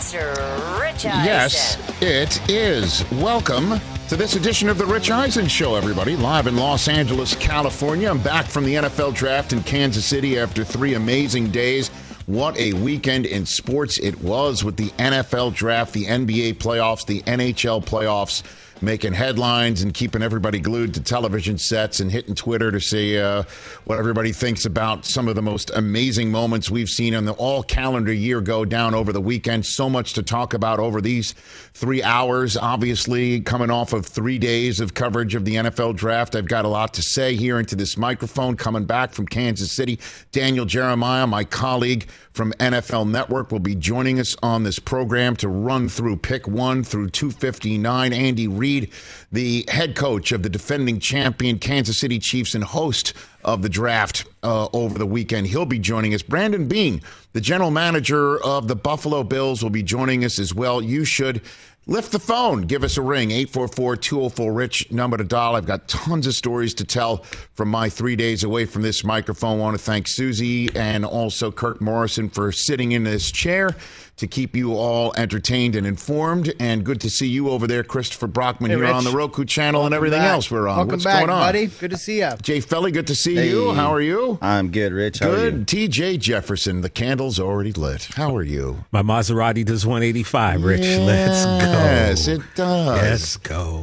Mr. Rich Eisen. Yes, it is. Welcome to this edition of the Rich Eisen Show, everybody. Live in Los Angeles, California. I'm back from the NFL Draft in Kansas City after 3 amazing days. What a weekend in sports it was with the NFL Draft, the NBA playoffs, the NHL playoffs, making headlines and keeping everybody glued to television sets and hitting Twitter to see what everybody thinks about some of the most amazing moments we've seen in the all-calendar year go down over the weekend. So much to talk about over these 3 hours. Obviously, coming off of 3 days of coverage of the NFL Draft, I've got a lot to say here into this microphone. Coming back from Kansas City, Daniel Jeremiah, my colleague from NFL Network, will be joining us on this program to run through pick 1 through 259. Andy Reid, the head coach of the defending champion Kansas City Chiefs and host of the draft over the weekend, he'll be joining us. Brandon Beane, the general manager of the Buffalo Bills, will be joining us as well. You should lift the phone. Give us a ring, 844-204-RICH, number to dial. I've got tons of stories to tell from my 3 days away from this microphone. I want to thank Susie and also Kirk Morrison for sitting in this chair to keep you all entertained and informed. And good to see you over there, Christopher Brockman, here Rich. on the Roku channel. Welcome and everything back. else we're on. Welcome What's back, going on? buddy? Good to see you. Jay Felly, good to see you. How are you? I'm good, Rich. How are you? Good. TJ Jefferson, the candle's already lit. How are you? My Maserati does 185, Rich. Yes, Let's go. Yes, it does. Let's go.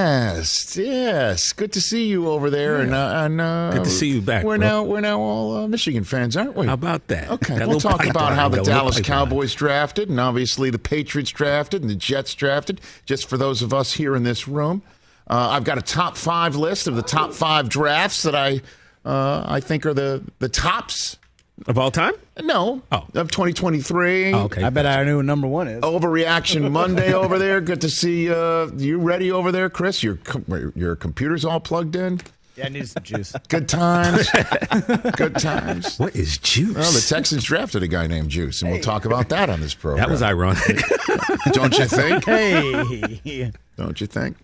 Yes. Good to see you over there. Yeah. And good to see you back. We're bro. now all Michigan fans, aren't we? How about that? Okay, That we'll little talk pipeline, about how the that little Dallas pipeline. Cowboys drafted, and obviously the Patriots drafted, and the Jets drafted. Just for those of us here in this room, I've got a top 5 list of the top 5 drafts that I think are the tops. Of all time? No, Oh. of 2023. Oh, okay. I bet I knew who number 1 is. Overreaction Monday over there. Good to see you ready over there, Chris. Your computer's all plugged in. Yeah, I need some juice. Good times. Good times. What is juice? Well, the Texans drafted a guy named Juice, and we'll talk about that on this program. That was ironic. Don't you think? Hey. Don't you think?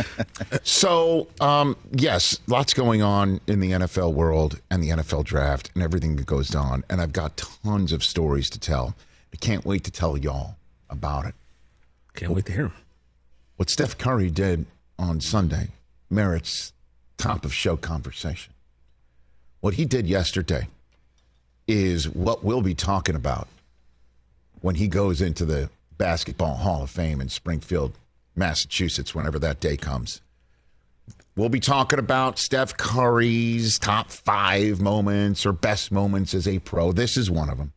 So, yes, lots going on in the NFL world and the NFL draft and everything that goes on. And I've got tons of stories to tell. I can't wait to tell y'all about it. Can't wait to hear him. What Steph Curry did on Sunday merits top of show conversation. What he did yesterday is what we'll be talking about when he goes into the Basketball Hall of Fame in Springfield, Massachusetts, whenever that day comes. We'll be talking about Steph Curry's top 5 moments or best moments as a pro. This is one of them.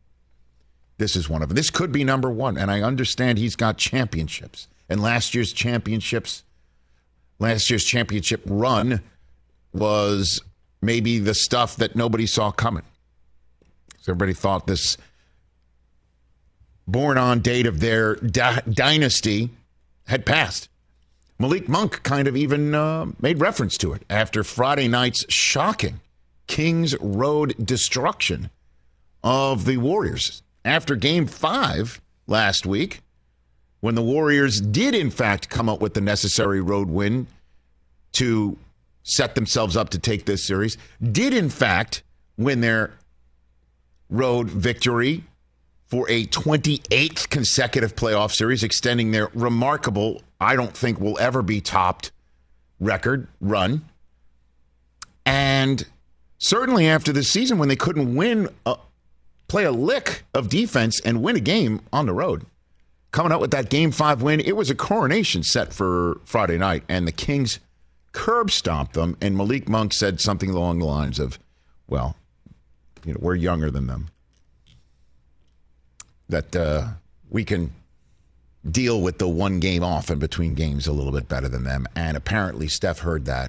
This could be number 1, and I understand he's got championships. And last year's championship run was maybe the stuff that nobody saw coming. So everybody thought this born-on date of their dynasty had passed. Malik Monk kind of even made reference to it after Friday night's shocking Kings Road destruction of the Warriors. After Game 5 last week, when the Warriors did in fact come up with the necessary road win to set themselves up to take this series, did in fact win their road victory for a 28th consecutive playoff series, extending their remarkable, I don't think will ever be topped, record run. And certainly after this season when they couldn't play a lick of defense and win a game on the road, coming up with that Game 5 win, it was a coronation set for Friday night, and the Kings curb stomped them, and Malik Monk said something along the lines of, well, we're younger than them. That we can deal with the one game off in between games a little bit better than them. And apparently Steph heard that.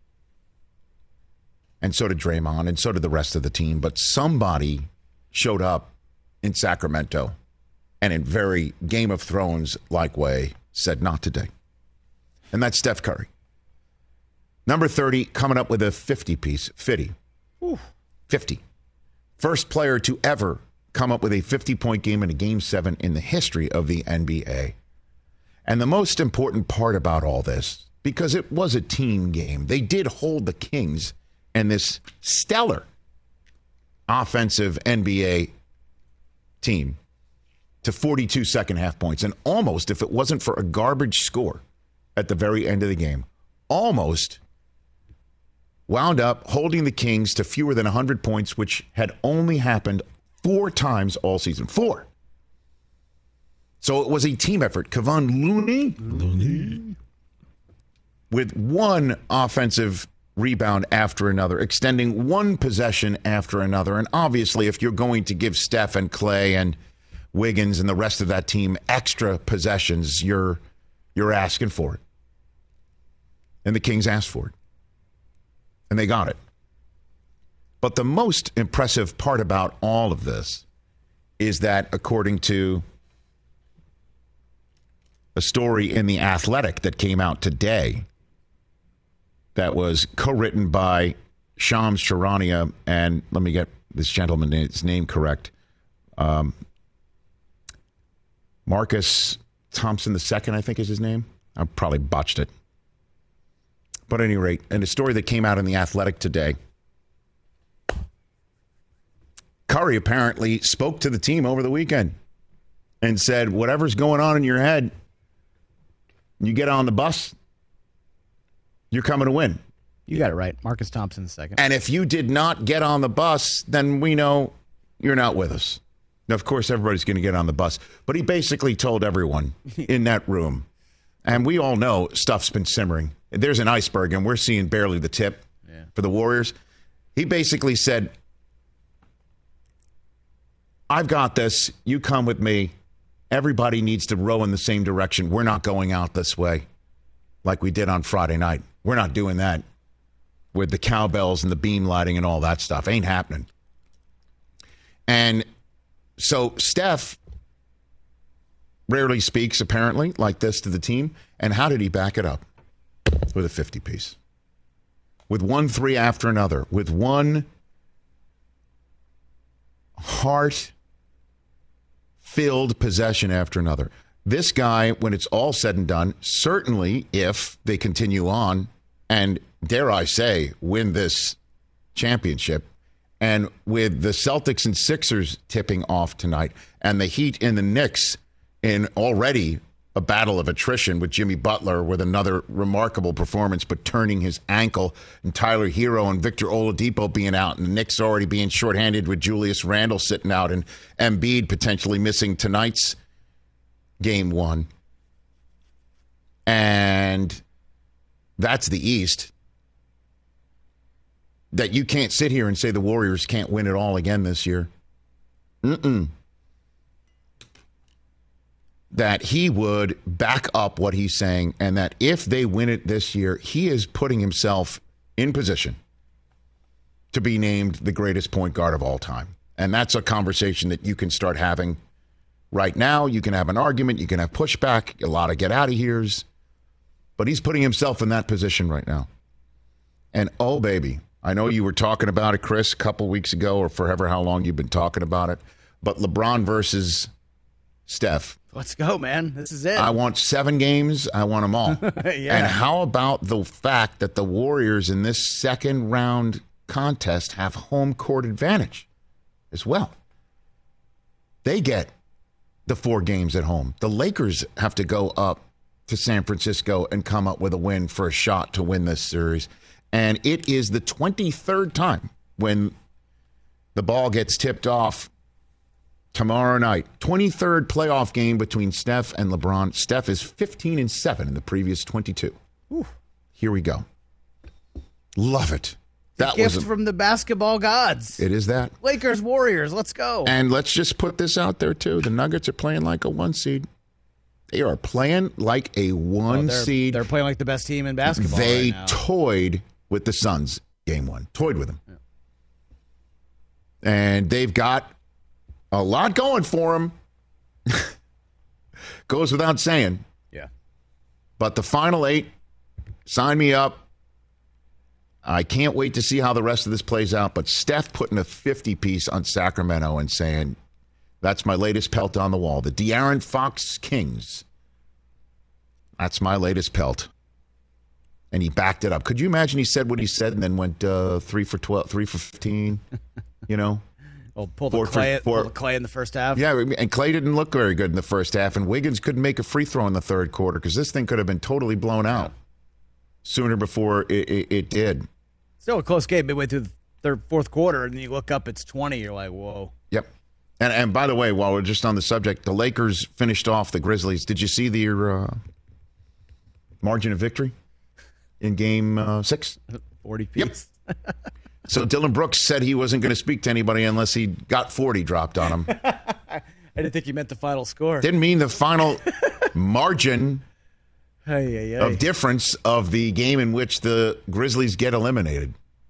And so did Draymond, and so did the rest of the team. But somebody showed up in Sacramento and in very Game of Thrones-like way said, not today. And that's Steph Curry. Number 30, coming up with a 50-piece. 50. 50. First player to ever come up with a 50-point game in a Game 7 in the history of the NBA. And the most important part about all this, because it was a team game, they did hold the Kings and this stellar offensive NBA team to 42 second half points. And almost, if it wasn't for a garbage score at the very end of the game, almost wound up holding the Kings to fewer than 100 points, which had only happened 4 times all season. 4. So it was a team effort. Kevon Looney with one offensive rebound after another, extending one possession after another. And obviously, if you're going to give Steph and Clay and Wiggins and the rest of that team extra possessions, you're asking for it. And the Kings asked for it. And they got it. But the most impressive part about all of this is that, according to a story in The Athletic that came out today that was co-written by Shams Charania and, let me get this gentleman's name correct, Marcus Thompson II, I think is his name. I probably botched it. But at any rate, and a story that came out in The Athletic today, Curry apparently spoke to the team over the weekend and said, whatever's going on in your head, you get on the bus, you're coming to win. You got it right. Marcus Thompson II. And if you did not get on the bus, then we know you're not with us. Now, of course, everybody's going to get on the bus. But he basically told everyone in that room, and we all know stuff's been simmering. There's an iceberg, and we're seeing barely the tip for the Warriors. He basically said, I've got this. You come with me. Everybody needs to row in the same direction. We're not going out this way like we did on Friday night. We're not doing that with the cowbells and the beam lighting and all that stuff. Ain't happening. And so Steph rarely speaks, apparently, like this to the team. And how did he back it up? With a 50-piece. With one 3 after another. With one heart-filled possession after another. This guy, when it's all said and done, certainly if they continue on and, dare I say, win this championship, and with the Celtics and Sixers tipping off tonight, and the Heat and the Knicks in already a battle of attrition with Jimmy Butler with another remarkable performance, but turning his ankle, and Tyler Hero and Victor Oladipo being out, and the Knicks already being shorthanded with Julius Randle sitting out, and Embiid potentially missing tonight's Game 1. And that's the East. That you can't sit here and say the Warriors can't win it all again this year. That he would back up what he's saying, and that if they win it this year, he is putting himself in position to be named the greatest point guard of all time. And that's a conversation that you can start having right now. You can have an argument, you can have pushback, a lot of get out of here's, but he's putting himself in that position right now. And oh baby, I know you were talking about it, Chris, a couple weeks ago, or forever how long you've been talking about it, but LeBron versus Steph. Let's go, man. This is it. I want 7 games. I want them all. Yeah. And how about the fact that the Warriors in this second round contest have home court advantage as well? They get the 4 games at home. The Lakers have to go up to San Francisco and come up with a win for a shot to win this series. And it is the 23rd time when the ball gets tipped off tomorrow night. 23rd playoff game between Steph and LeBron. Steph is 15-7 in the previous 22. Ooh. Here we go. Love it. That gift from the basketball gods. It is that. Lakers, Warriors, let's go. And let's just put this out there, too. The Nuggets are playing like a 1 seed. They are playing like a 1 seed. They're playing like the best team in basketball They right now. toyed with the Suns game 1. Toyed with them. Yeah. And they've got a lot going for them. Goes without saying. Yeah. But the final 8, sign me up. I can't wait to see how the rest of this plays out. But Steph putting a 50-piece on Sacramento and saying, that's my latest pelt on the wall. The De'Aaron Fox Kings. That's my latest pelt. And he backed it up. Could you imagine he said what he said and then went 3 for 12, 3 for 15? You know? Oh, pull the Clay in the first half. Yeah, and Clay didn't look very good in the first half, and Wiggins couldn't make a free throw in the third quarter because this thing could have been totally blown out sooner before it did. Still a close game midway through the fourth quarter, and then you look up, it's 20. You're like, whoa. Yep. And by the way, while we're just on the subject, the Lakers finished off the Grizzlies. Did you see their margin of victory in Game 6? 40 piece. Yep. So Dylan Brooks said he wasn't going to speak to anybody unless he got 40 dropped on him. I didn't think you meant the final score. Didn't mean the final margin of difference of the game in which the Grizzlies get eliminated.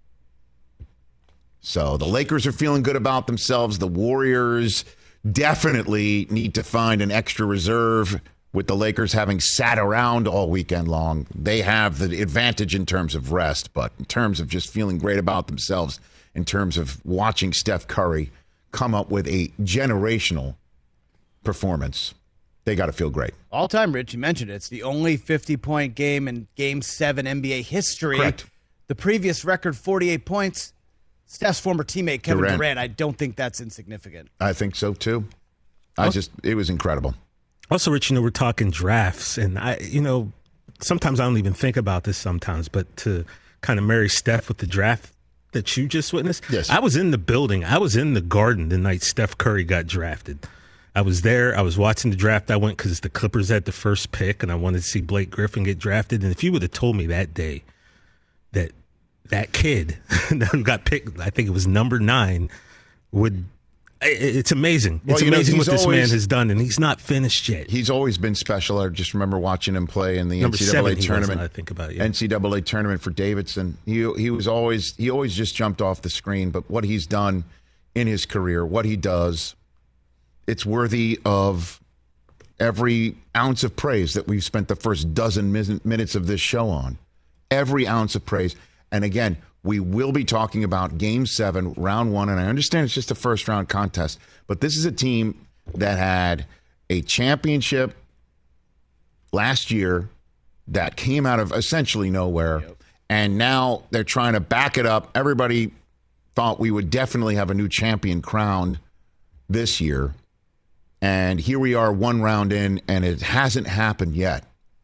So the Lakers are feeling good about themselves. The Warriors definitely need to find an extra reserve. With the Lakers having sat around all weekend long, they have the advantage in terms of rest, but in terms of just feeling great about themselves, in terms of watching Steph Curry come up with a generational performance, they got to feel great. All time, Rich, you mentioned it. It's the only 50-point game in Game 7 NBA history. Correct. The previous record, 48 points. Steph's former teammate, Kevin Durant. I don't think that's insignificant. I think so, too. It was incredible. Also, Rich, we're talking drafts, and sometimes I don't even think about this sometimes, but to kind of marry Steph with the draft that you just witnessed. Yes. I was in the building. I was in the Garden the night Steph Curry got drafted. I was there. I was watching the draft. I went because the Clippers had the first pick, and I wanted to see Blake Griffin get drafted. And if you would have told me that day that kid who got picked, I think it was number 9, it's amazing. It's amazing what this man has done, and he's not finished yet. He's always been special. I just remember watching him play in the number NCAA tournament. I think about it. Yeah. NCAA tournament for Davidson. He always just jumped off the screen. But what he's done in his career, what he does, it's worthy of every ounce of praise that we've spent the first dozen minutes of this show on. Every ounce of praise. And again, we will be talking about Game 7, Round 1, and I understand it's just a first-round contest, but this is a team that had a championship last year that came out of essentially nowhere, and now they're trying to back it up. Everybody thought we would definitely have a new champion crowned this year, and here we are one round in, and it hasn't happened yet.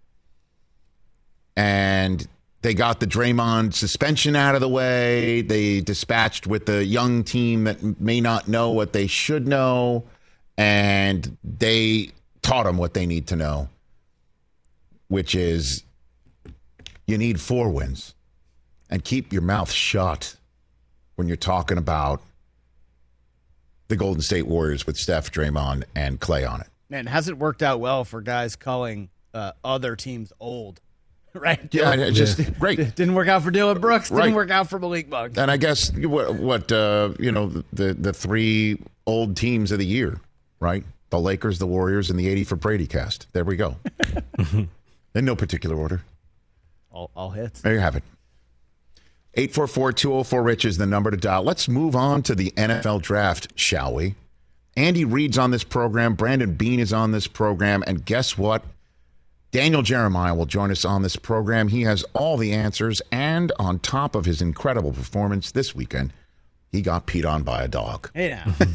And they got the Draymond suspension out of the way. They dispatched with the young team that may not know what they should know. And they taught them what they need to know, which is you need 4 wins. And keep your mouth shut when you're talking about the Golden State Warriors with Steph, Draymond, and Clay on it. Man, it hasn't worked out well for guys calling other teams old. Right. Yeah, great. Didn't work out for Dylan Brooks. Didn't work out for Malik Monk. And I guess the 3 old teams of the year, right? The Lakers, the Warriors, and the 80 for Brady cast. There we go. In no particular order. All hits. There you have it. 844-204-RICH is the number to dial. Let's move on to the NFL draft, shall we? Andy Reid's on this program. Brandon Beane is on this program. And guess what? Daniel Jeremiah will join us on this program. He has all the answers, and on top of his incredible performance this weekend, he got peed on by a dog. Hey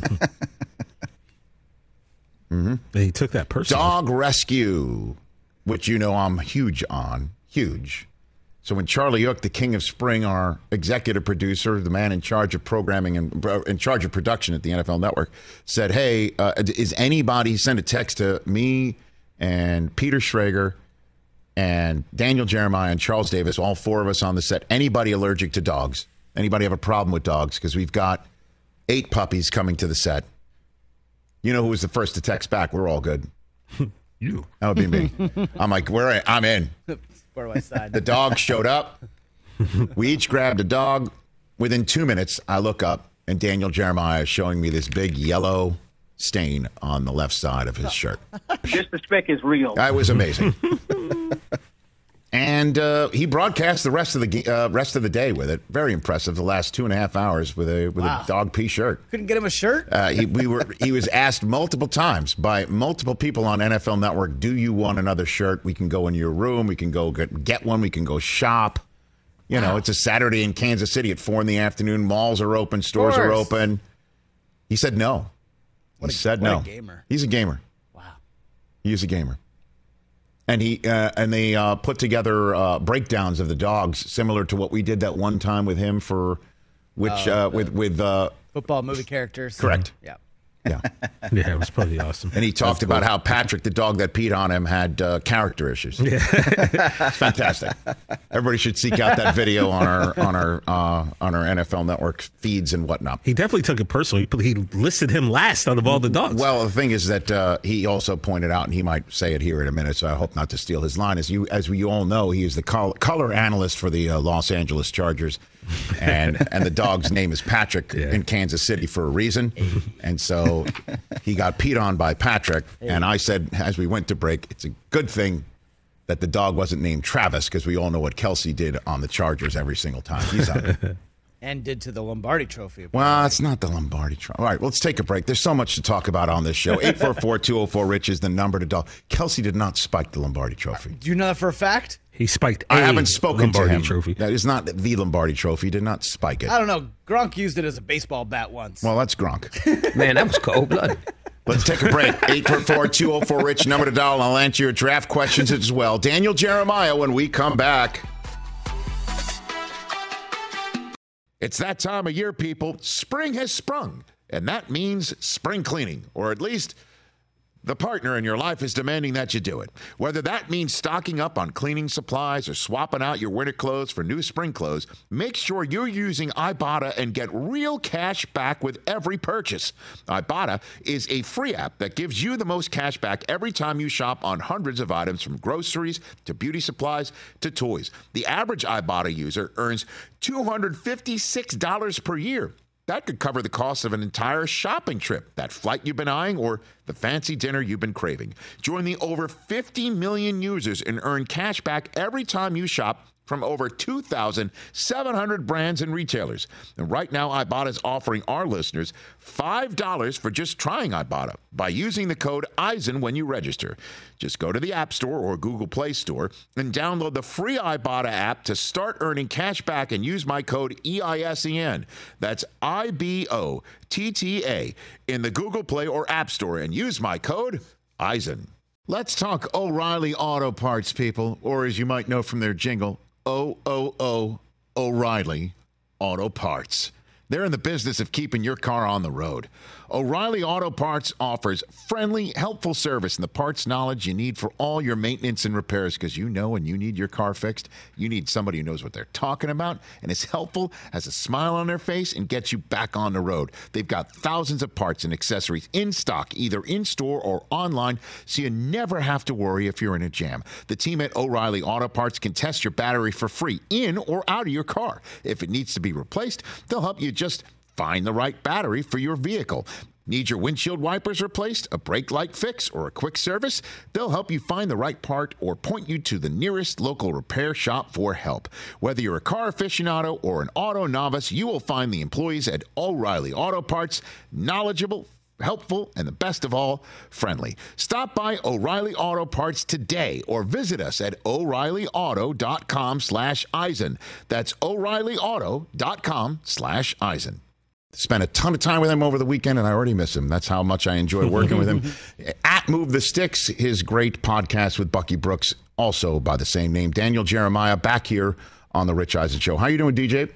now. He took that personally. Dog rescue, which I'm huge on. Huge. So when Charlie Yook, the king of spring, our executive producer, the man in charge of programming and in charge of production at the NFL Network, said, hey, is anybody, send a text to me and Peter Schrager and Daniel Jeremiah and Charles Davis, all 4 of us on the set. Anybody allergic to dogs? Anybody have a problem with dogs? Because we've got 8 puppies coming to the set. You know who was the first to text back? We're all good. You. That would be me. I'm like, I'm in. Where do I sign? The dog showed up. We each grabbed a dog. Within 2 minutes, I look up, and Daniel Jeremiah is showing me this big yellow stain on the left side of his shirt. Disrespect is real. That was amazing. And he broadcast the rest of the day with it. Very impressive. The last 2.5 hours with a dog pee shirt. Couldn't get him a shirt. He was asked multiple times by multiple people on NFL Network, "Do you want another shirt? We can go in your room. We can go get one. We can go shop." It's a Saturday in Kansas City at 4 p.m. Malls are open. Stores are open. He said no. He said no. A gamer. He's a gamer. Wow. He is a gamer. And they put together breakdowns of the dogs, similar to what we did that one time with him with football movie characters. Correct. Yeah. Yeah. Yeah, it was pretty awesome. And he talked about how Patrick, the dog that peed on him, had character issues. Yeah. It's fantastic. Everybody should seek out that video on our NFL Network feeds and whatnot. He definitely took it personally. He listed him last out of all the dogs. Well, the thing is that he also pointed out, and he might say it here in a minute, so I hope not to steal his line. As we all know, he is the color analyst for the Los Angeles Chargers. And the dog's name is Patrick in Kansas City for a reason. And so he got peed on by Patrick. And I said, as we went to break, it's a good thing that the dog wasn't named Travis, because we all know what Kelsey did on the Chargers every single time he's out. And did to the Lombardi Trophy. Apparently. Well, it's not the Lombardi Trophy. All right, let's take a break. There's so much to talk about on this show. 844-204-RICH is the number to dial. Kelsey did not spike the Lombardi Trophy. Do you know that for a fact? He spiked I haven't spoken Lombardi to him. Trophy. That is not the Lombardi Trophy. He did not spike it. I don't know. Gronk used it as a baseball bat once. Well, that's Gronk. Man, that was cold blood. Let's take a break. 844-204-RICH, number to dial. I'll answer your draft questions as well. Daniel Jeremiah when we come back. It's that time of year, people. Spring has sprung, and that means spring cleaning, or at least the partner in your life is demanding that you do it. Whether that means stocking up on cleaning supplies or swapping out your winter clothes for new spring clothes, make sure you're using Ibotta and get real cash back with every purchase. Ibotta is a free app that gives you the most cash back every time you shop on hundreds of items, from groceries to beauty supplies to toys. The average Ibotta user earns $256 per year. That could cover the cost of an entire shopping trip, that flight you've been eyeing, or the fancy dinner you've been craving. Join the over 50 million users and earn cash back every time you shop from over 2,700 brands and retailers. And right now, Ibotta is offering our listeners $5 for just trying Ibotta by using the code EISEN when you register. Just go to the App Store or Google Play Store and download the free Ibotta app to start earning cash back and use my code EISEN. That's IBOTTA in the Google Play or App Store and use my code EISEN. Let's talk O'Reilly Auto Parts, people, or as you might know from their jingle, O'Reilly Auto Parts. They're in the business of keeping your car on the road. O'Reilly Auto Parts offers friendly, helpful service and the parts knowledge you need for all your maintenance and repairs, because you know when you need your car fixed, you need somebody who knows what they're talking about and is helpful, has a smile on their face, and gets you back on the road. They've got thousands of parts and accessories in stock, either in-store or online, so you never have to worry if you're in a jam. The team at O'Reilly Auto Parts can test your battery for free in or out of your car. If it needs to be replaced, they'll help you just find the right battery for your vehicle. Need your windshield wipers replaced, a brake light fix, or a quick service? They'll help you find the right part or point you to the nearest local repair shop for help. Whether you're a car aficionado or an auto novice, you will find the employees at O'Reilly Auto Parts knowledgeable, helpful, and the best of all, friendly. Stop by O'Reilly Auto Parts today or visit us at O'ReillyAuto.com/Eisen. That's O'ReillyAuto.com/Eisen. Spent a ton of time with him over the weekend, and I already miss him. That's how much I enjoy working with him. At Move the Sticks, his great podcast with Bucky Brooks, also by the same name. Daniel Jeremiah, back here on the Rich Eisen Show. How you doing, DJ?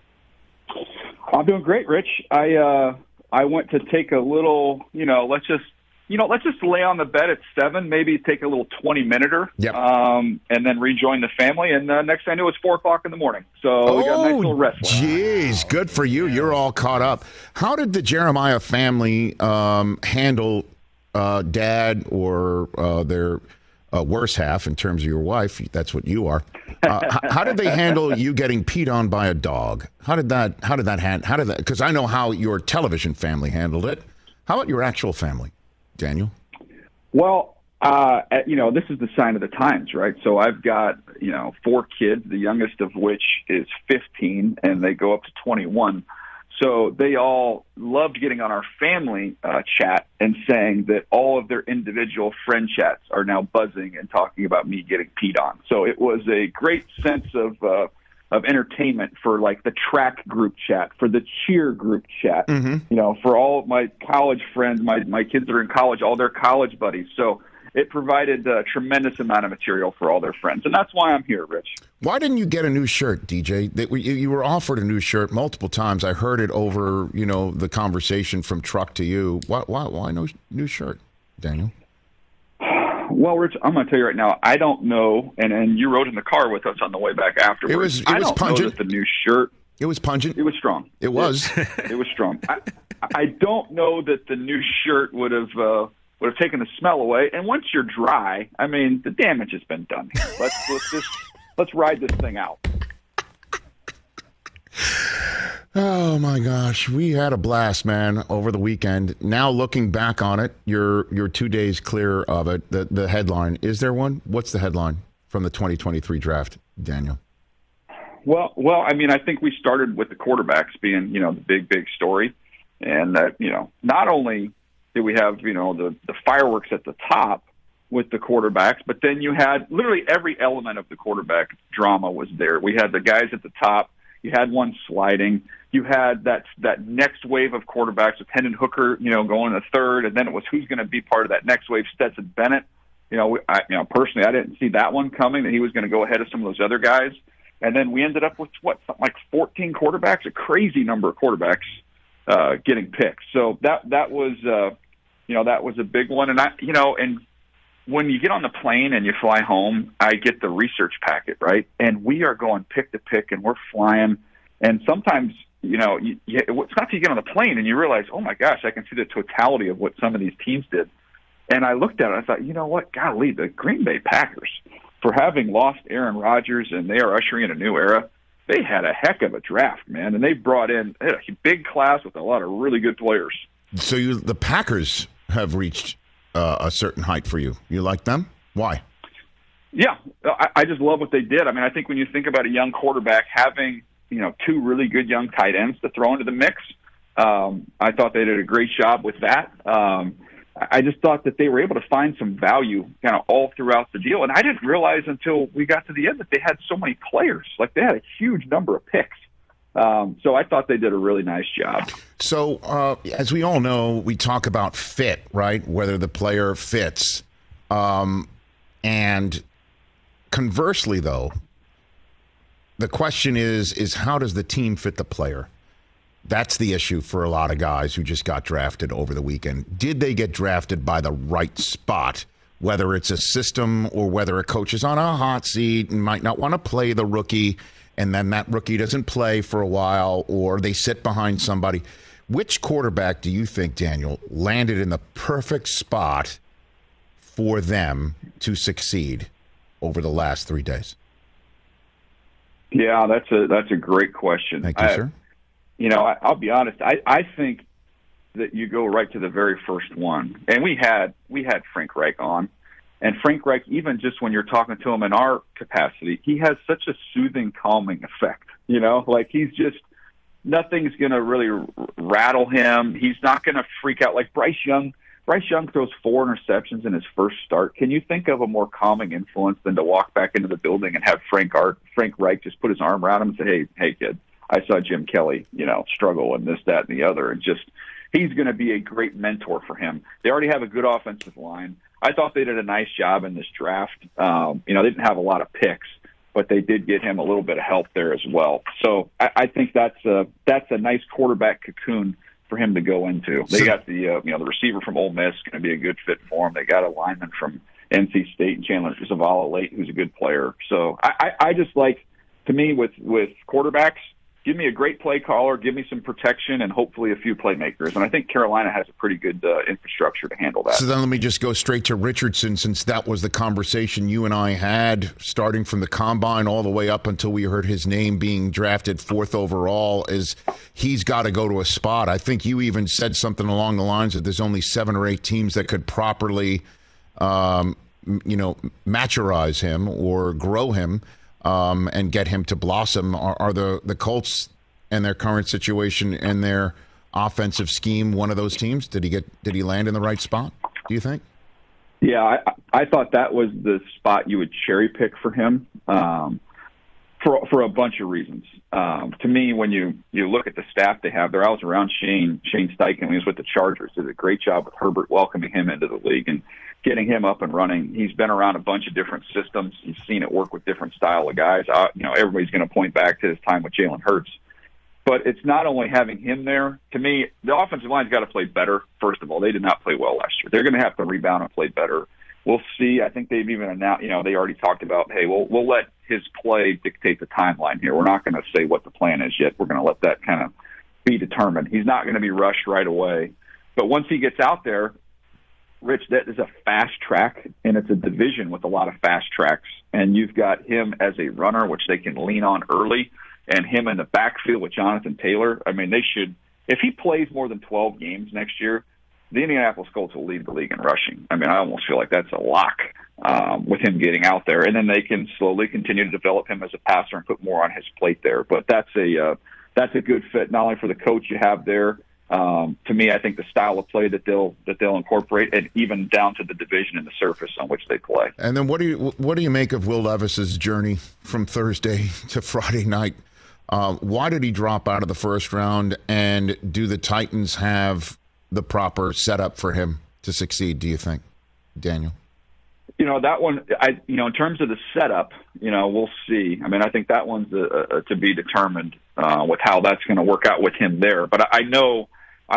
I'm doing great, Rich. I went to take a little, let's just lay on the bed at 7, maybe take a little 20-minuter, yep. And then rejoin the family. And next thing I knew, it's 4 o'clock in the morning. So we got a nice little rest. Jeez, good for you. You're all caught up. How did the Jeremiah family handle dad or their worse half, in terms of your wife? That's what you are. How did they handle you getting peed on by a dog? How did that? Because I know how your television family handled it. How about your actual family, Daniel? Well, this is the sign of the times, right? So I've got 4 kids, the youngest of which is 15, and they go up to 21. So they all loved getting on our family chat and saying that all of their individual friend chats are now buzzing and talking about me getting peed on. So it was a great sense of of entertainment for like the track group chat, for the cheer group chat, for all of my college friends, my kids that are in college, all their college buddies. So it provided a tremendous amount of material for all their friends. And that's why I'm here, Rich. Why didn't you get a new shirt, DJ? You were offered a new shirt multiple times. I heard it over, the conversation from truck to you. Why no new shirt, Daniel? Well, Rich, I'm going to tell you right now, I don't know, and you rode in the car with us on the way back afterwards. It was pungent. Know that the new shirt. It was pungent. It was strong. It was. It was strong. I don't know that the new shirt would have taken the smell away. And once you're dry, I mean, the damage has been done. Let's ride this thing out. Oh my gosh, we had a blast, man, over the weekend. Now looking back on it, you're 2 days clear of it. The headline, is there one? What's the headline from the 2023 draft, Daniel? Well, I mean, I think we started with the quarterbacks being, the big story, and that, not only did we have, the fireworks at the top with the quarterbacks, but then you had literally every element of the quarterback drama was there. We had the guys at the top. You had one sliding. You had that next wave of quarterbacks with Hendon Hooker, going to third, and then it was who's going to be part of that next wave, Stetson Bennett. Personally, I didn't see that one coming, that he was going to go ahead of some of those other guys. And then we ended up with, something like 14 quarterbacks, a crazy number of quarterbacks getting picked. So that was, that was a big one. And and when you get on the plane and you fly home, I get the research packet, right? And we are going pick to pick, and we're flying. And sometimes, it's not till you get on the plane and you realize, oh my gosh, I can see the totality of what some of these teams did. And I looked at it, and I thought, you know what? Golly, the Green Bay Packers, for having lost Aaron Rodgers and they are ushering in a new era, they had a heck of a draft, man. And they brought in a big class with a lot of really good players. So the Packers have reached a certain height for you. You like them? Why? Yeah, I just love what they did. I mean, I think when you think about a young quarterback having, two really good young tight ends to throw into the mix, I thought they did a great job with that. I just thought that they were able to find some value kind of all throughout the deal. And I didn't realize until we got to the end that they had so many players. Like, they had a huge number of picks. So I thought they did a really nice job. So as we all know, we talk about fit, right? Whether the player fits. And conversely, though, the question is how does the team fit the player? That's the issue for a lot of guys who just got drafted over the weekend. Did they get drafted by the right spot? Whether it's a system or whether a coach is on a hot seat and might not want to play the rookie, and then that rookie doesn't play for a while, or they sit behind somebody. Which quarterback do you think, Daniel, landed in the perfect spot for them to succeed over the last 3 days? Yeah, that's a great question. Thank you, sir. I'll be honest. I think that you go right to the very first one. And we had Frank Reich on. And Frank Reich, even just when you're talking to him in our capacity, he has such a soothing, calming effect. Like, he's just, nothing's going to really rattle him. He's not going to freak out. Like Bryce Young. Bryce Young throws 4 interceptions in his first start. Can you think of a more calming influence than to walk back into the building and have Frank Reich just put his arm around him and say, hey, kid, I saw Jim Kelly, struggle and this, that, and the other. And just, he's going to be a great mentor for him. They already have a good offensive line. I thought they did a nice job in this draft. They didn't have a lot of picks, but they did get him a little bit of help there as well. So I think that's a nice quarterback cocoon for him to go into. They got the receiver from Ole Miss, going to be a good fit for him. They got a lineman from NC State and Chandler Zavala late, who's a good player. So I just like, to me, with quarterbacks, give me a great play caller, give me some protection, and hopefully a few playmakers. And I think Carolina has a pretty good infrastructure to handle that. So then let me just go straight to Richardson, since that was the conversation you and I had, starting from the combine all the way up until we heard his name being drafted 4th overall, is he's got to go to a spot. I think you even said something along the lines that there's only 7 or 8 teams that could properly, maturize him or grow him. And get him to blossom. Are the Colts and their current situation and their offensive scheme one of those teams? Did he land in the right spot, do you think? Yeah, I thought that was the spot you would cherry pick for him. for a bunch of reasons. To me, when you look at the staff they have, they're always around Shane Steichen when he was with the Chargers. Did a great job with Herbert welcoming him into the league and getting him up and running. He's been around a bunch of different systems. He's seen it work with different style of guys. Everybody's going to point back to his time with Jalen Hurts. But it's not only having him there. To me, the offensive line's got to play better, first of all. They did not play well last year. They're going to have to rebound and play better. We'll see. I think they've even announced, they already talked about, hey, we'll let his play dictate the timeline here. We're not going to say what the plan is yet. We're going to let that kind of be determined. He's not going to be rushed right away. But once he gets out there, Rich, that is a fast track, and it's a division with a lot of fast tracks. And you've got him as a runner, which they can lean on early, and him in the backfield with Jonathan Taylor. I mean, they should – if he plays more than 12 games next year, the Indianapolis Colts will lead the league in rushing. I mean, I almost feel like that's a lock with him getting out there. And then they can slowly continue to develop him as a passer and put more on his plate there. But that's a good fit, not only for the coach you have there. To me, I think the style of play that they'll incorporate, and even down to the division and the surface on which they play. And then what do you make of Will Levis's journey from Thursday to Friday night? Why did he drop out of the first round, and do the Titans have the proper setup for him to succeed, do you think, Daniel? That one, in terms of the setup, we'll see. I mean, I think that one's to be determined with how that's going to work out with him there. But I know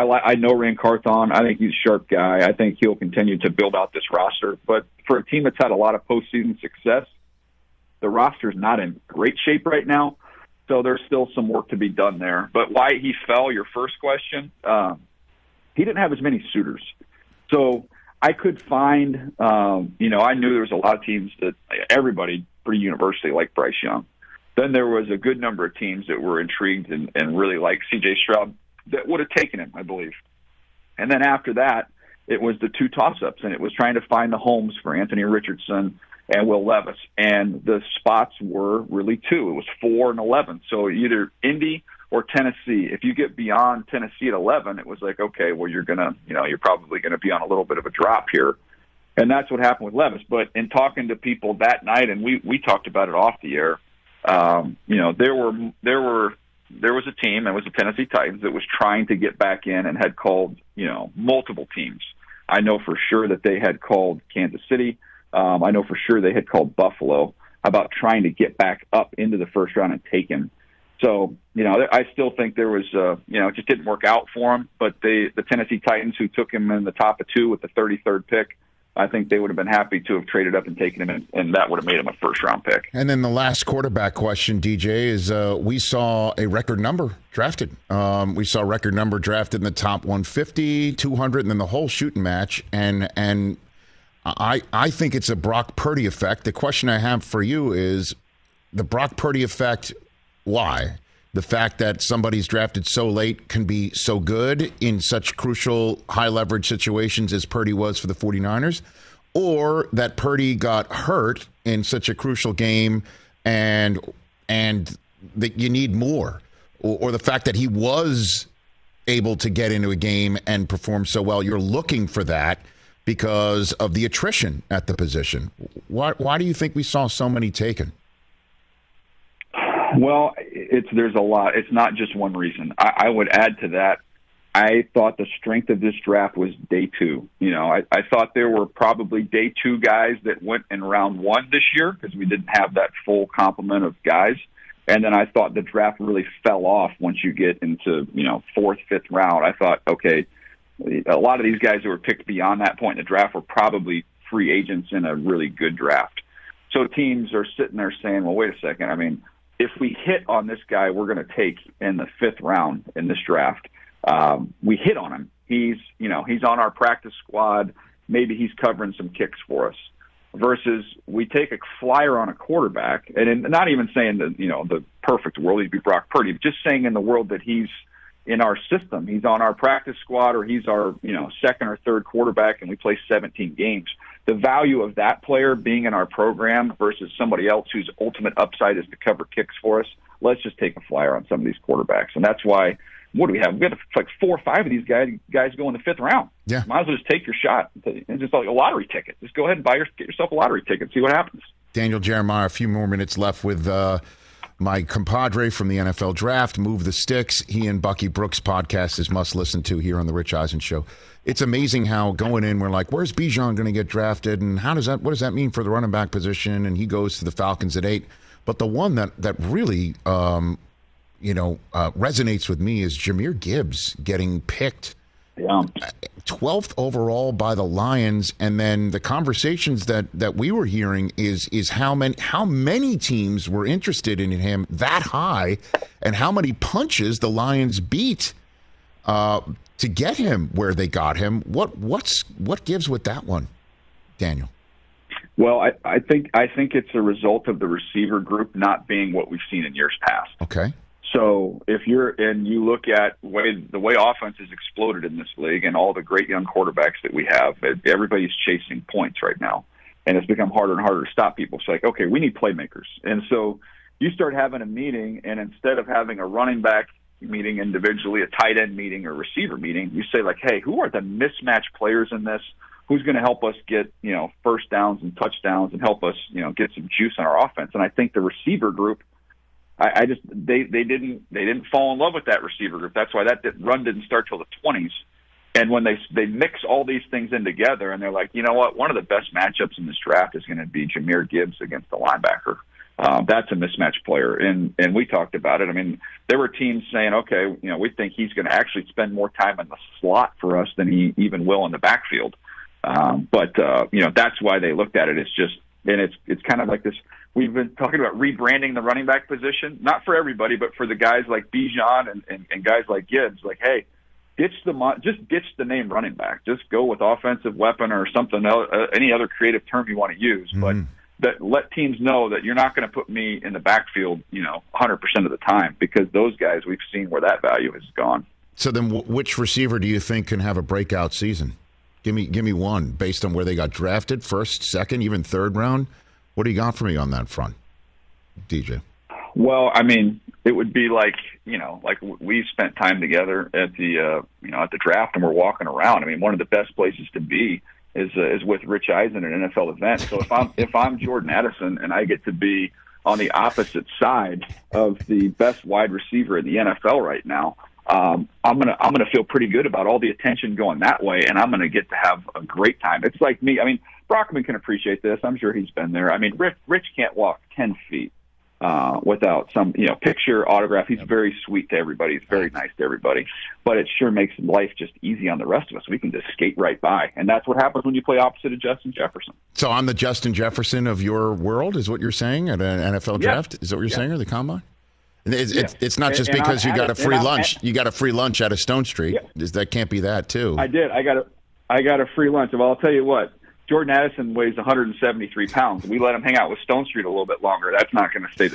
Ran Carthon. I think he's a sharp guy. I think he'll continue to build out this roster. But for a team that's had a lot of postseason success, the roster's not in great shape right now. So there's still some work to be done there. But why he fell, your first question, he didn't have as many suitors. So I could find, I knew there was a lot of teams that everybody pretty universally liked Bryce Young. Then there was a good number of teams that were intrigued and really liked C.J. Stroud that would have taken him, I believe. And then after that, it was the two toss-ups, and it was trying to find the homes for Anthony Richardson and Will Levis. And the spots were really two. It was 4 and 11. So either Indy or Tennessee. If you get beyond Tennessee at 11, it was like, okay, well, you're probably going to be on a little bit of a drop here. And that's what happened with Levis. But in talking to people that night, and we talked about it off the air, there was a team, it was the Tennessee Titans, that was trying to get back in and had called, multiple teams. I know for sure that they had called Kansas City. I know for sure they had called Buffalo about trying to get back up into the first round and take him. So, I still think there was, it just didn't work out for him. But the Tennessee Titans, who took him in the top of 2 with the 33rd pick, I think they would have been happy to have traded up and taken him, and that would have made him a first-round pick. And then the last quarterback question, DJ, is we saw a record number drafted. We saw a record number drafted in the top 150, 200, and then the whole shooting match. And I think it's a Brock Purdy effect. The question I have for you is the Brock Purdy effect, why? The fact that somebody's drafted so late can be so good in such crucial high-leverage situations as Purdy was for the 49ers, or that Purdy got hurt in such a crucial game and that you need more, or the fact that he was able to get into a game and perform so well. You're looking for that because of the attrition at the position. Why do you think we saw so many taken? Well, there's a lot. It's not just one reason. I would add to that, I thought the strength of this draft was day 2. I thought there were probably day 2 guys that went in round 1 this year because we didn't have that full complement of guys. And then I thought the draft really fell off once you get into, 4th, 5th round. I thought, okay, a lot of these guys who were picked beyond that point in the draft were probably free agents in a really good draft. So teams are sitting there saying, well, wait a second. I mean, if we hit on this guy we're going to take in the 5th round in this draft, we hit on him. He's on our practice squad. Maybe he's covering some kicks for us. Versus we take a flyer on a quarterback, and not even saying that, the perfect world, he'd be Brock Purdy, but just saying in the world that he's in our system, he's on our practice squad, or he's our, second or third quarterback, and we play 17 games. The value of that player being in our program versus somebody else whose ultimate upside is to cover kicks for us, let's just take a flyer on some of these quarterbacks. And that's why, what do we have? We have like 4 or 5 of these guys go in the 5th round. Yeah. Might as well just take your shot. It's just like a lottery ticket. Just go ahead and get yourself a lottery ticket, see what happens. Daniel Jeremiah, a few more minutes left with my compadre from the NFL Draft, Move the Sticks. He and Bucky Brooks' podcast is must listen to here on the Rich Eisen Show. It's amazing how going in, we're like, where's Bijan going to get drafted? And what does that mean for the running back position? And he goes to the Falcons at 8. But the one that really, resonates with me is Jahmyr Gibbs getting picked 12th overall by the Lions. And then the conversations that we were hearing is how many teams were interested in him that high, and how many punches the Lions beat to get him where they got him. What gives with that one, Daniel? Well, I think it's a result of the receiver group not being what we've seen in years past. Okay. So if you look at the way offense has exploded in this league and all the great young quarterbacks that we have, everybody's chasing points right now, and it's become harder and harder to stop people. It's like, okay, we need playmakers, and so you start having a meeting, and instead of having a running back meeting individually, a tight end meeting, or receiver meeting, you say like, hey, who are the mismatched players in this? Who's going to help us get first downs and touchdowns and help us get some juice on our offense? And I think the receiver group, they didn't fall in love with that receiver group. That's why that run didn't start till the 20s. And when they mix all these things in together, and they're like, you know what, one of the best matchups in this draft is going to be Jahmyr Gibbs against the linebacker. That's a mismatched player, and we talked about it. I mean, there were teams saying, okay, we think he's going to actually spend more time in the slot for us than he even will in the backfield. But that's why they looked at it. It's kind of like this. We've been talking about rebranding the running back position, not for everybody, but for the guys like Bijan and guys like Gibbs. Like, hey, ditch the name running back. Just go with offensive weapon or something else, any other creative term you want to use. Mm-hmm. But let teams know that you're not going to put me in the backfield, 100% of the time, because those guys, we've seen where that value has gone. So then, which receiver do you think can have a breakout season? Give me one based on where they got drafted, first, second, even third round. What do you got for me on that front, DJ? Well, I mean, it would be like we spent time together at the at the draft, and we're walking around. I mean, one of the best places to be is with Rich Eisen at an NFL event. So if I'm Jordan Addison and I get to be on the opposite side of the best wide receiver in the NFL right now, I'm gonna feel pretty good about all the attention going that way, and I'm gonna get to have a great time. It's like me. I mean, Brockman can appreciate this. I'm sure he's been there. I mean, Rich can't walk 10 feet without some picture, autograph. He's very sweet to everybody. He's very nice to everybody. But it sure makes life just easy on the rest of us. We can just skate right by, and that's what happens when you play opposite of Justin Jefferson. So I'm the Justin Jefferson of your world, is what you're saying at an NFL draft? Is that what you're saying, or the combine? It's not just because you got a free lunch. You got a free lunch out of Stone Street. Yeah. That can't be that too. I did. I got a free lunch. Well, I'll tell you what. Jordan Addison weighs 173 pounds. We let him hang out with Stone Street a little bit longer. That's not going to stay the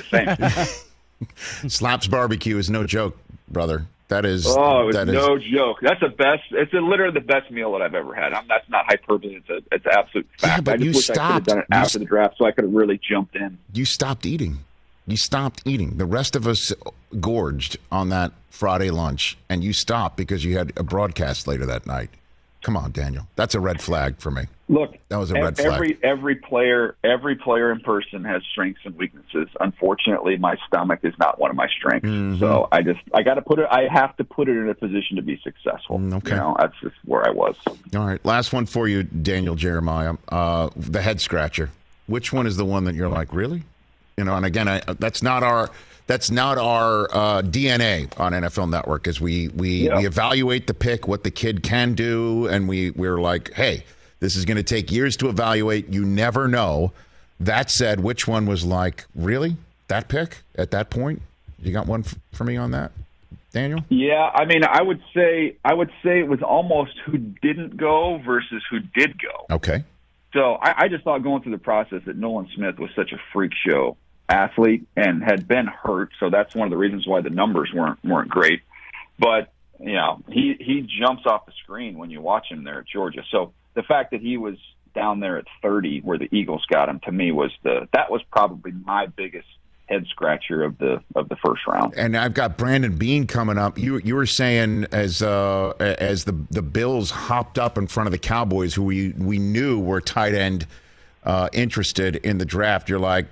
same. Slaps Barbecue is no joke, brother. That is. Oh, it's no joke. That's the best. It's literally the best meal that I've ever had. That's not hyperbole. It's absolute fact. Yeah, but I just wish I could have done it after the draft so I could have really jumped in. You stopped eating. The rest of us gorged on that Friday lunch, and you stopped because you had a broadcast later that night. Come on, Daniel. That's a red flag for me. Look, that was a red flag. Every player in person has strengths and weaknesses. Unfortunately, my stomach is not one of my strengths. Mm-hmm. So I have to put it in a position to be successful. Okay. That's just where I was. All right. Last one for you, Daniel Jeremiah. The head scratcher. Which one is the one that you're like, really? And again, that's not our DNA on NFL Network, is we evaluate the pick, what the kid can do, and we're like, hey, this is going to take years to evaluate. You never know. That said, which one was like, really? That pick at that point? You got one for me on that, Daniel? Yeah, I mean, I would say it was almost who didn't go versus who did go. Okay. So I just thought going through the process that Nolan Smith was such a freak show athlete and had been hurt, so that's one of the reasons why the numbers weren't great. But he jumps off the screen when you watch him there at Georgia. So the fact that he was down there at 30, where the Eagles got him, to me that was probably my biggest head scratcher of the first round. And I've got Brandon Beane coming up. You were saying as the Bills hopped up in front of the Cowboys, who we knew were tight end interested in the draft. You're like,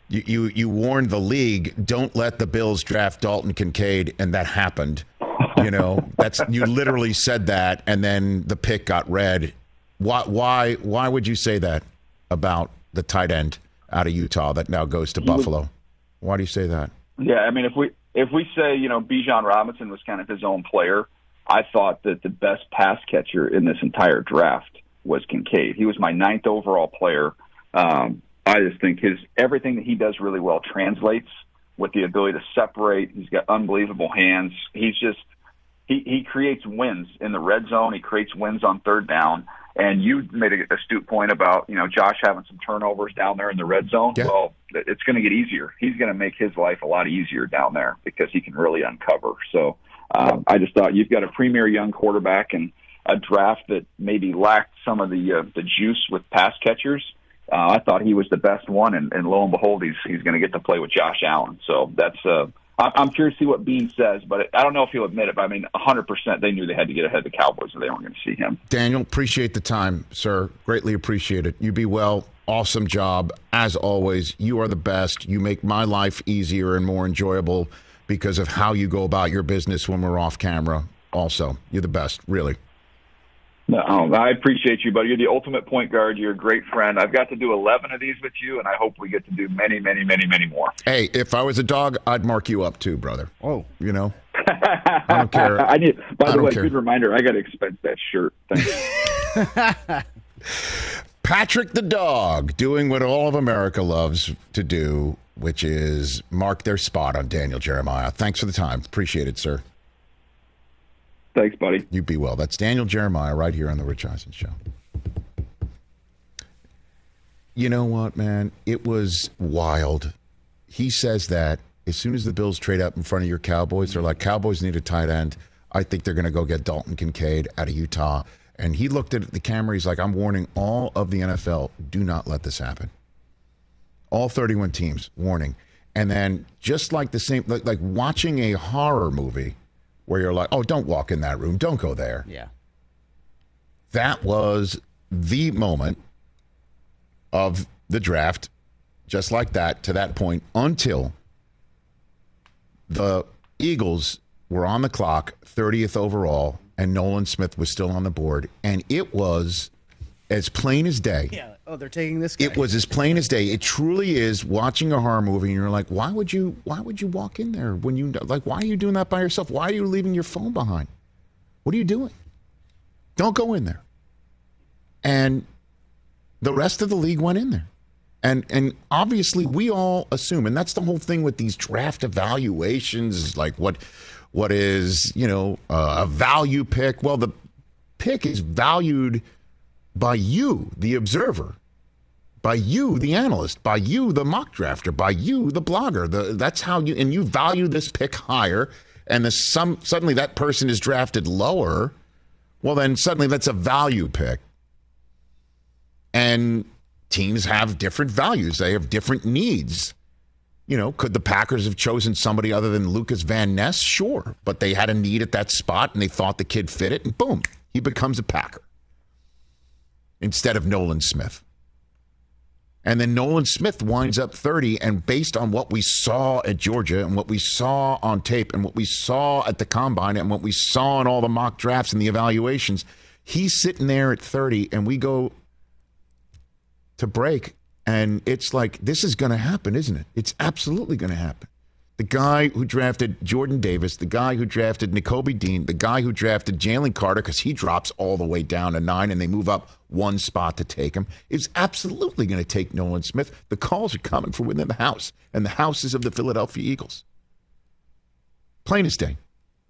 You warned the league, don't let the Bills draft Dalton Kincaid, and that happened. You literally said that, and then the pick got read. Why would you say that about the tight end out of Utah that now goes to Buffalo? Why do you say that? Yeah, I mean, if we say, Bijan Robinson was kind of his own player, I thought that the best pass catcher in this entire draft was Kincaid. He was my 9th overall player. I just think everything that he does really well translates with the ability to separate. He's got unbelievable hands. He's just he creates wins in the red zone. He creates wins on third down. And you made an astute point about, Josh having some turnovers down there in the red zone. Yeah. Well, it's going to get easier. He's going to make his life a lot easier down there because he can really uncover. So I just thought you've got a premier young quarterback and a draft that maybe lacked some of the juice with pass catchers. I thought he was the best one, and lo and behold, he's going to get to play with Josh Allen. So that's I'm curious to see what Bean says, but I don't know if he'll admit it. But 100% they knew they had to get ahead of the Cowboys, or they weren't going to see him. Daniel, appreciate the time, sir. Greatly appreciate it. You be well. Awesome job as always. You are the best. You make my life easier and more enjoyable because of how you go about your business when we're off camera. Also, you're the best, really. No, I appreciate you, buddy. You're the ultimate point guard. You're a great friend. I've got to do 11 of these with you, and I hope we get to do many, many, many, many more. Hey, if I was a dog, I'd mark you up too, brother. Oh. I don't care. By the way, good reminder, I got to expense that shirt. Thanks. Patrick the dog doing what all of America loves to do, which is mark their spot on Daniel Jeremiah. Thanks for the time. Appreciate it, sir. Thanks, buddy. You be well. That's Daniel Jeremiah right here on The Rich Eisen Show. You know what, man? It was wild. He says that as soon as the Bills trade up in front of your Cowboys, they're like, Cowboys need a tight end. I think they're going to go get Dalton Kincaid out of Utah. And he looked at the camera. He's like, I'm warning all of the NFL, do not let this happen. All 31 teams, warning. And then just like the same, like watching a horror movie, where you're like, oh, don't walk in that room. Don't go there. Yeah. That was the moment of the draft, just like that, to that point, until the Eagles were on the clock, 30th overall, and Nolan Smith was still on the board. And it was as plain as day. Yeah. Oh, they're taking this guy. It was as plain as day. It truly is watching a horror movie, and you're like, why would you walk in there when you, like, why are you doing that by yourself? Why are you leaving your phone behind? What are you doing? Don't go in there. And the rest of the league went in there. And obviously we all assume, and that's the whole thing with these draft evaluations, is like what is, a value pick. Well, the pick is valued by you, the observer, by you, the analyst, by you, the mock drafter, by you, the blogger. That's how you value this pick higher, and suddenly that person is drafted lower. Well, then suddenly that's a value pick. And teams have different values. They have different needs. Could the Packers have chosen somebody other than Lucas Van Ness? Sure. But they had a need at that spot, and they thought the kid fit it, and boom, he becomes a Packer instead of Nolan Smith. And then Nolan Smith winds up 30, and based on what we saw at Georgia and what we saw on tape and what we saw at the Combine and what we saw in all the mock drafts and the evaluations, he's sitting there at 30, and we go to break, and it's like, this is going to happen, isn't it? It's absolutely going to happen. The guy who drafted Jordan Davis, the guy who drafted Nakobe Dean, the guy who drafted Jalen Carter, because he drops all the way down to 9 and they move up one spot to take him, is absolutely going to take Nolan Smith. The calls are coming from within the house, and the house is of the Philadelphia Eagles. Plain as day.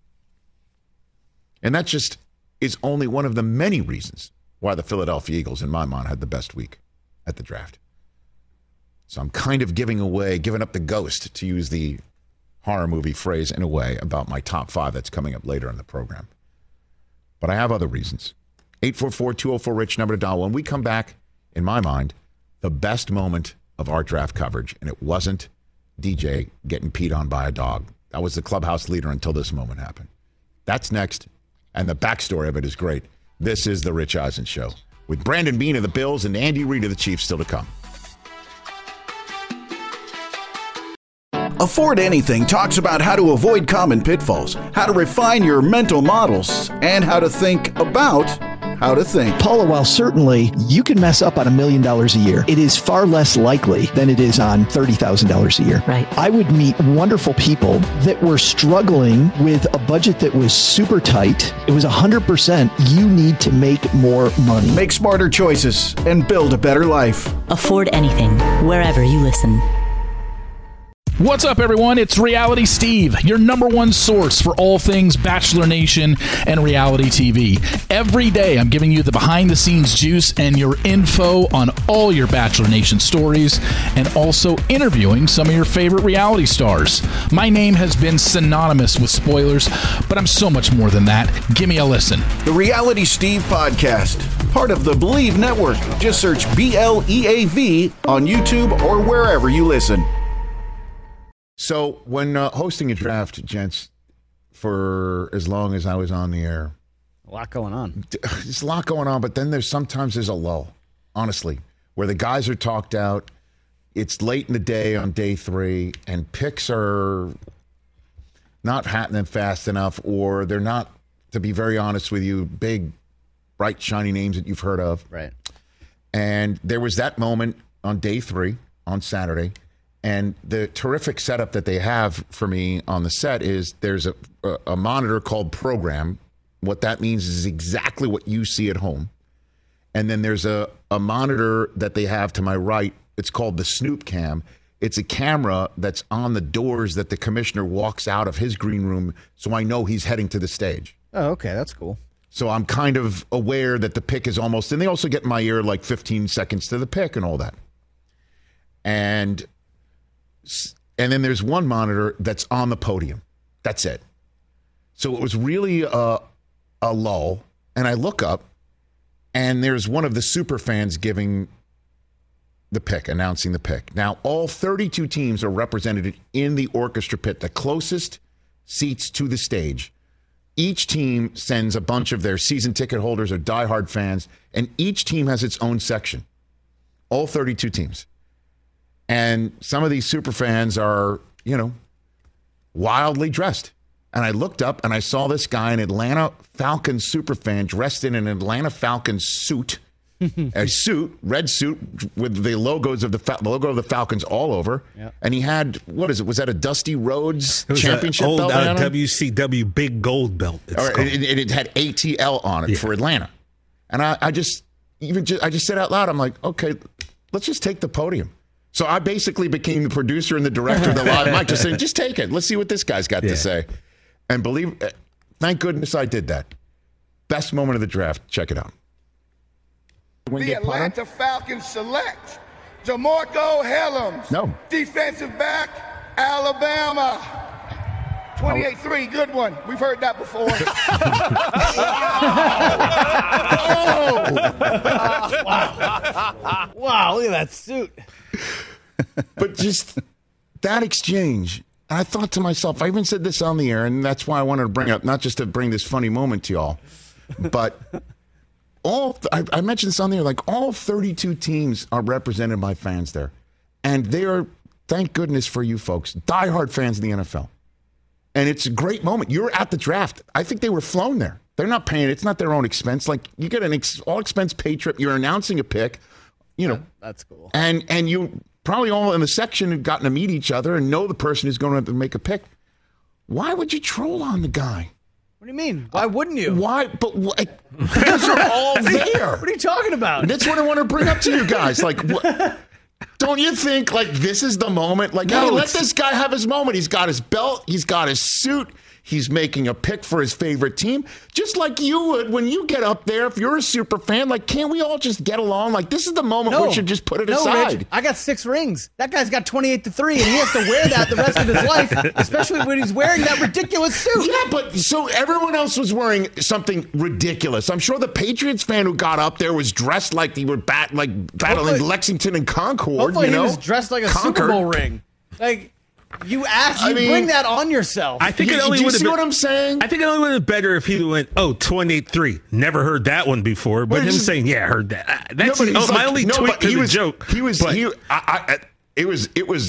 And that just is only one of the many reasons why the Philadelphia Eagles, in my mind, had the best week at the draft. So I'm kind of giving up the ghost, to use the horror movie phrase, in a way, about my top 5 that's coming up later in the program. But I have other reasons. 844-204-RICH, number to dial. When we come back, in my mind, the best moment of our draft coverage, and it wasn't DJ getting peed on by a dog. That was the clubhouse leader until this moment happened. That's next, and the backstory of it is great. This is The Rich Eisen Show, with Brandon Beane of the Bills and Andy Reid of the Chiefs still to come. Afford Anything talks about how to avoid common pitfalls, how to refine your mental models, and how to think about how to think. Paula, while certainly you can mess up on $1 million a year, it is far less likely than it is on $30,000 a year. Right. I would meet wonderful people that were struggling with a budget that was super tight. It was 100%. You need to make more money. Make smarter choices and build a better life. Afford Anything, wherever you listen. What's up, everyone? It's Reality Steve, your number one source for all things Bachelor Nation and reality TV. Every day, I'm giving you the behind-the-scenes juice and your info on all your Bachelor Nation stories, and also interviewing some of your favorite reality stars. My name has been synonymous with spoilers, but I'm so much more than that. Give me a listen. The Reality Steve Podcast, part of the Believe Network. Just search BLEAV on YouTube or wherever you listen. So when hosting a draft, gents, for as long as I was on the air, A lot going on. there's a lot going on, but then sometimes there's a lull, honestly, where the guys are talked out. It's late in the day on day 3, and picks are not happening fast enough, or they're not, to be very honest with you, big, bright, shiny names that you've heard of. Right. And there was that moment on day 3 on Saturday. And the terrific setup that they have for me on the set is there's a monitor called Program. What that means is exactly what you see at home. And then there's a monitor that they have to my right. It's called the Snoop Cam. It's a camera that's on the doors that the commissioner walks out of his green room, so I know he's heading to the stage. Oh, okay. That's cool. So I'm kind of aware that the pick is almost, and they also get in my ear like 15 seconds to the pick and all that. And then there's one monitor that's on the podium. That's it. So it was really a lull. And I look up, and there's one of the super fans giving the pick, announcing the pick. Now, all 32 teams are represented in the orchestra pit, the closest seats to the stage. Each team sends a bunch of their season ticket holders or diehard fans, and each team has its own section. All 32 teams. And some of these super fans are, wildly dressed. And I looked up and I saw this guy, an Atlanta Falcons super fan, dressed in an Atlanta Falcons suit, red suit with the logo of the Falcons all over. Yep. And he had, was that a Dusty Rhodes championship old, belt? WCW big gold belt. It had ATL on it for Atlanta. And I just said out loud, I'm like, okay, let's just take the podium. So I basically became the producer and the director of the live mic, just saying, just take it. Let's see what this guy's got to say. And thank goodness I did that. Best moment of the draft. Check it out. The Atlanta Falcons select DeMarco Hellams. No. Defensive back, Alabama. 28-3, good one. We've heard that before. Wow, look at that suit. But just that exchange, and I thought to myself, I even said this on the air, and that's why I wanted to bring up, not just to bring this funny moment to y'all, but I mentioned this on the air, like all 32 teams are represented by fans there. And they are, thank goodness for you folks, diehard fans of the NFL. And it's a great moment. You're at the draft. I think they were flown there. They're not paying. It's not their own expense. Like, you get an all-expense paid trip. You're announcing a pick. That's cool. And you probably all in the section have gotten to meet each other and know the person who's going to make a pick. Why would you troll on the guy? What do you mean? Why wouldn't you? Why? But because you're all there. What are you talking about? And that's what I want to bring up to you guys. Like, don't you think, like, this is the moment? Like, hey, let this guy have his moment. He's got his belt. He's got his suit. He's making a pick for his favorite team. Just like you would when you get up there, if you're a super fan, like, can't we all just get along? Like, this is the moment we should just put it aside. Rich, I got 6 rings. That guy's got 28-3, and he has to wear that the rest of his life, especially when he's wearing that ridiculous suit. Yeah, but so everyone else was wearing something ridiculous. I'm sure the Patriots fan who got up there was dressed like they were battling Lexington and Concord. Hopefully he was dressed like a Super Bowl ring. Like, you bring that on yourself. I think it only would have been, what I'm saying? I think it only would have been better if he went, 28-3. Never heard that one before. But him saying, I heard that. That's my only tweet to the joke. It was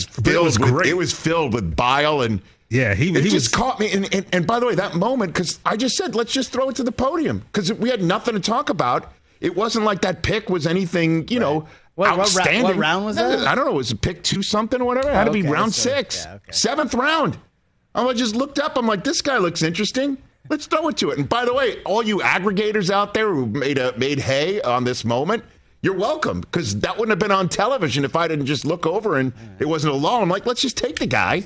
filled with bile, and he just caught me. And by the way, that moment, because I just said, let's just throw it to the podium, because we had nothing to talk about. It wasn't like that pick was anything, outstanding. What round was that? I don't know. It was a pick 2 something or whatever. It had to be round 6, 7th round. I just looked up. I'm like, this guy looks interesting. Let's throw it to it. And by the way, all you aggregators out there who made hay on this moment, you're welcome, because that wouldn't have been on television if I didn't just look over and it wasn't a law. I'm like, let's just take the guy.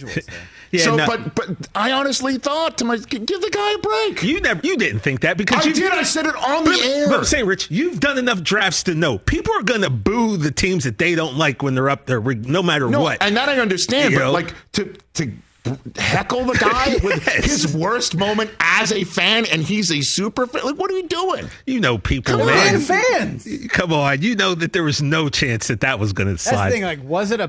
But I honestly thought to myself, give the guy a break. You didn't think that because I said it on the air. But I'm saying, Rich, you've done enough drafts to know people are going to boo the teams that they don't like when they're up there, no matter what. And that I understand, but like to heckle the guy with his worst moment as a fan, and he's a super fan. Like, what are you doing? People, man. Fans. Come on. You know that there was no chance that was going to slide. That's the thing. Like, was it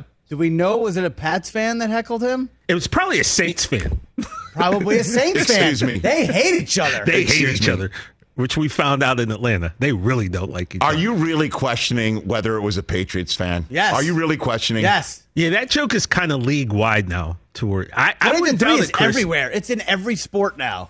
a Pats fan that heckled him? It was probably a Saints fan. Probably a Saints fan. Excuse me. They hate each other. They hate each other, which we found out in Atlanta. They really don't like each other. Are you really questioning whether it was a Patriots fan? Yes. Are you really questioning? Yes. Yeah, that joke is kind of league wide now. To where I wouldn't doubt it, Chris. Everywhere. It's in every sport now.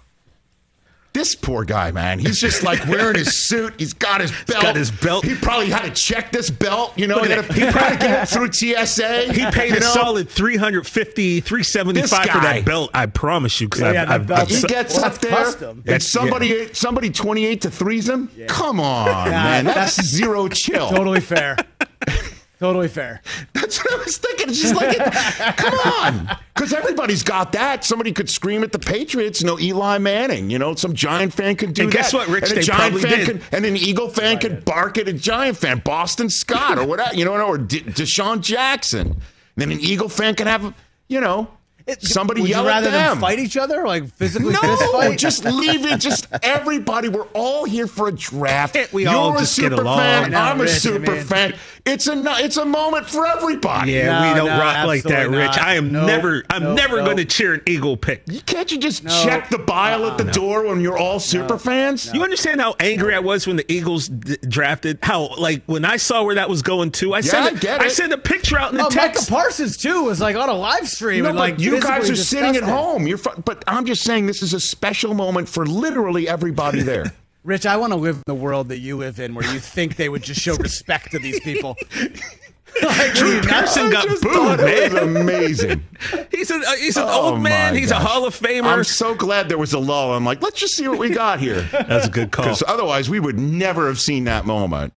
This poor guy, man. He's just like wearing his suit. He's got his belt. He probably had to check this belt. He probably get it through TSA. He paid a solid $350, $375 for that belt. I promise you. He gets up there custom. And somebody 28 to threes him. Yeah. Come on, man. That's zero chill. Totally fair. Totally fair. That's what I was thinking. It's just like, come on. Because everybody's got that. Somebody could scream at the Patriots, Eli Manning. some Giant fan could do and that. Guess what, Rich? And a Giant fan and an Eagle fan could bark at a Giant fan. Boston Scott or whatever, or Deshaun Jackson. And then an Eagle fan can have, somebody yell at them. Rather than fight each other, like physically fist fight? No, just leave it. Just everybody. We're all here for a draft. We all just get along. Fan, I'm a super fan. It's a moment for everybody. Yeah, we don't rock like that, Rich. I'm never going to cheer an Eagle pick. Can't you just check the bile at the door when you're all super fans? You understand how angry I was when the Eagles drafted? How, when I saw where that was going to, I sent a picture out in the text. Micah Parsons, too, was on a live stream. No, but you guys are sitting at home. But I'm just saying this is a special moment for literally everybody there. Rich, I want to live in the world that you live in where you think they would just show respect to these people. Drew Pearson got booed, man. It was amazing. He's an old man. He's a Hall of Famer. I'm so glad there was a lull. I'm like, let's just see what we got here. That's a good call. Because otherwise, we would never have seen that moment.